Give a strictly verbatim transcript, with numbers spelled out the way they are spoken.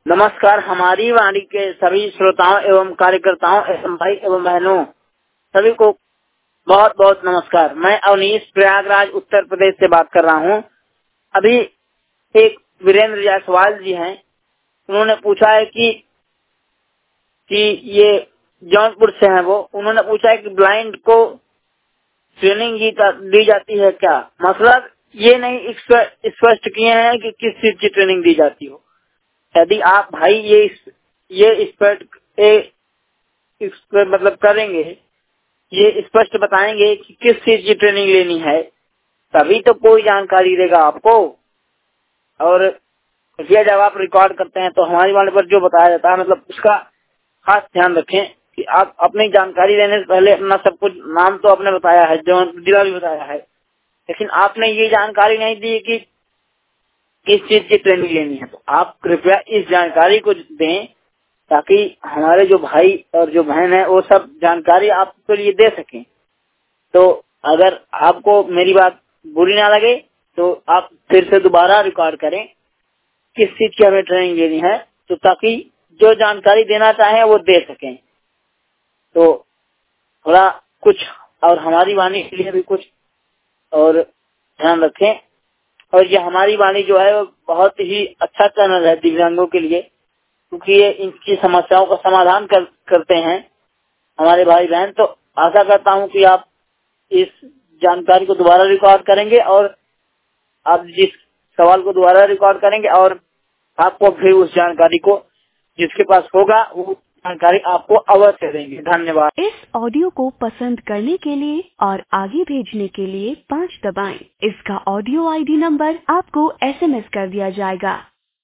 नमस्कार। हमारी वाणी के सभी श्रोताओं एवं कार्यकर्ताओं एवं भाई एवं बहनों सभी को बहुत बहुत नमस्कार। मैं अवनीश प्रयागराज उत्तर प्रदेश से बात कर रहा हूँ। अभी एक वीरेंद्र जायसवाल जी हैं, उन्होंने पूछा है कि कि ये जौनपुर से हैं वो, उन्होंने पूछा है कि ब्लाइंड को ट्रेनिंग दी जाती है क्या। मतलब ये नहीं स्पष्ट किए हैं कि किस चीज की ट्रेनिंग दी जाती हो। यदि आप भाई ये ये स्पष्ट मतलब करेंगे, ये स्पष्ट बताएंगे कि किस चीज की ट्रेनिंग लेनी है, तभी तो कोई जानकारी देगा आपको। और ये जब आप रिकॉर्ड करते हैं तो हमारी वाले पर जो बताया जाता है, मतलब उसका खास ध्यान रखें कि आप अपनी जानकारी देने से पहले अपना सब कुछ नाम तो आपने बताया है, जो जिला भी बताया है, लेकिन आपने ये जानकारी नहीं दी कि किस चीज की ट्रेनिंग लेनी है। तो आप कृपया इस जानकारी को दें ताकि हमारे जो भाई और जो बहन है वो सब जानकारी आपके लिए दे सकें। तो अगर आपको मेरी बात बुरी ना लगे तो आप फिर से दोबारा रिकॉर्ड करें किस चीज की हमें ट्रेनिंग लेनी है, तो ताकि जो जानकारी देना चाहें वो दे सकें। तो थोड़ा कुछ और हमारी वाणी के लिए भी कुछ और ध्यान रखें। और ये हमारी वाणी जो है वो बहुत ही अच्छा चैनल है दिव्यांगों के लिए, क्योंकि ये इनकी समस्याओं का समाधान कर, करते हैं हमारे भाई बहन। तो आशा करता हूं कि आप इस जानकारी को दोबारा रिकॉर्ड करेंगे और आप जिस सवाल को दोबारा रिकॉर्ड करेंगे और आपको फिर उस जानकारी को जिसके पास होगा वो जानकारी आपको अवश्य देंगे। धन्यवाद। इस ऑडियो को पसंद करने के लिए और आगे भेजने के लिए पाँच दबाएं। इसका ऑडियो आईडी नंबर आपको एसएमएस कर दिया जाएगा।